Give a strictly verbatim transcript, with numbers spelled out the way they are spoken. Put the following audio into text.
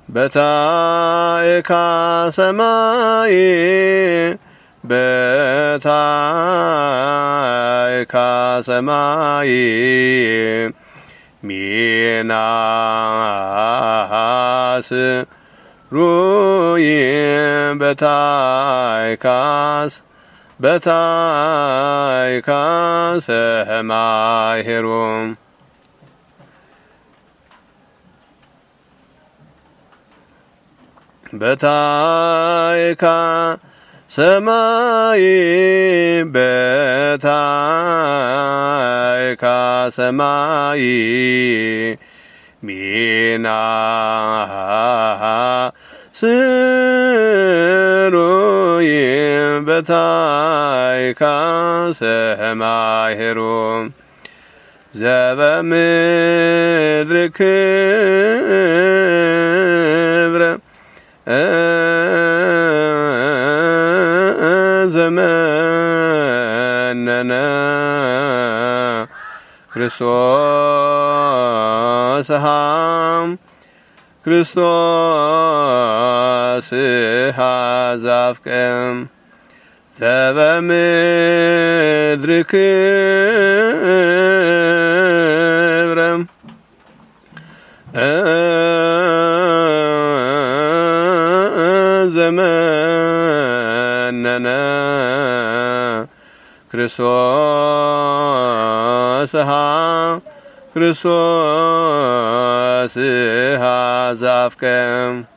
በታዕካ ሰማይ በታዕካ ሰማይ ሚናስ ሩይ በታዕካስ በታዕካ ሰማይ ሄሮም በታዕካ ሰማይ በታዕካ ሰማይ ሚናስ ሩይ በታዕካ ሰማይ ሄሮም ዘበምድር ክብረ ዘመነነ ክርስቶስ ሃም ክርስቶስ ሃዛፍቀም ዘበምድር ክብረ ዘመነነ ክርስቶስ ሃም ክርስቶስ ሃዛፍቀም